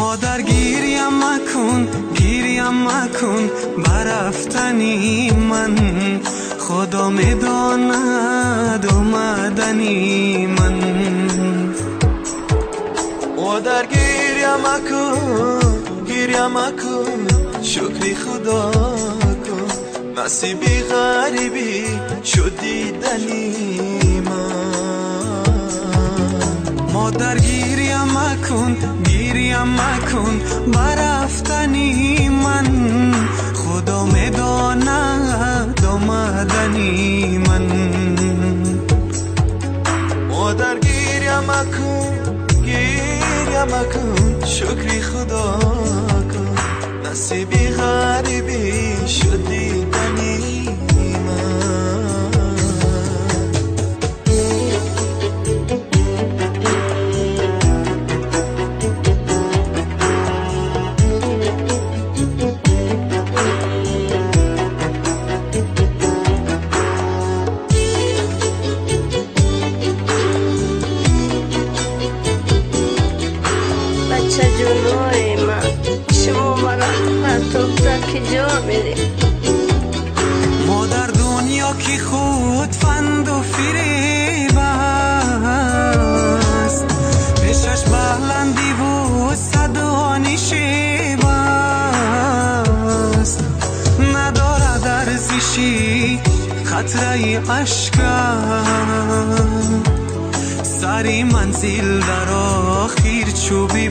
مادر گیریم مکن برفتنی من، خدا میداند اومدنی من. مادر گیریم مکن شکری خدا کن، نصیبی غریبی شد دیدنی من. مادر گیریم مکن برفتنی من، خدا میداند آمدنی من. مادر گیریم مکن شکری خدا کن، نصیبی غریبی شد دیدنی بچه جونوی من، شما مرا پرتوبتا که جا میری. مادر دنیا کی خود فند و فریب است، پیشش بلندی و صدانی شیب است. ندارد ارزشی خطره اشکم، سری منزل در آخر چوبی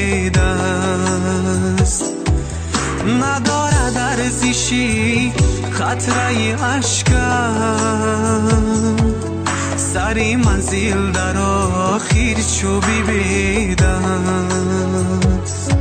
بیدست. ندارد ارزشی خطره اشکم، سری منزل در آخر چوبی بیدست.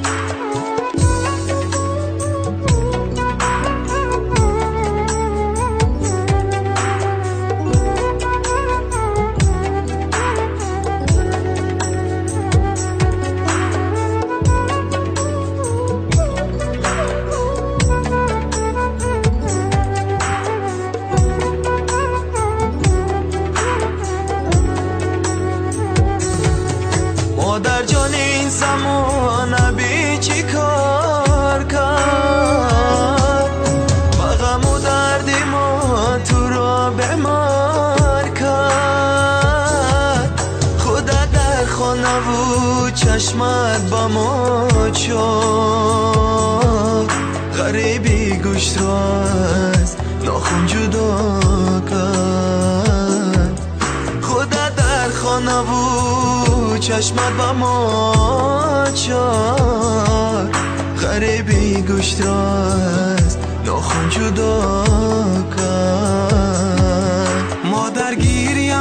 مادر جان این زمان بی چی کار کرد، غم و درد ما تو را بیمار کرد. خودت در خانه و چشمت با ما چار، غریبی گوشت را از ناخن جدا کرد. خودت در خانه و چشمت با ما چار، غریبی گوشت را از ناخن جدا کرد. مادر گیریم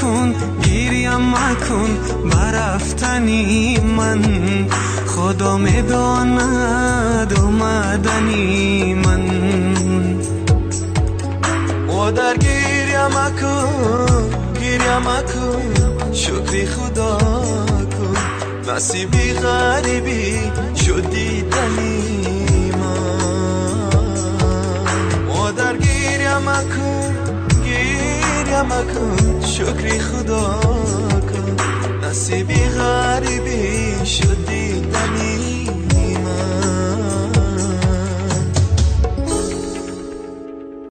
مکن برفتنی من، خدا میداند اومدنی من. مادر گیریم مکن شکری خدا کن، نصیبی غریبی شد دیدنی من. مادر گیریم مکن شکری خدا کن، نصیبی غریبی شد دیدنی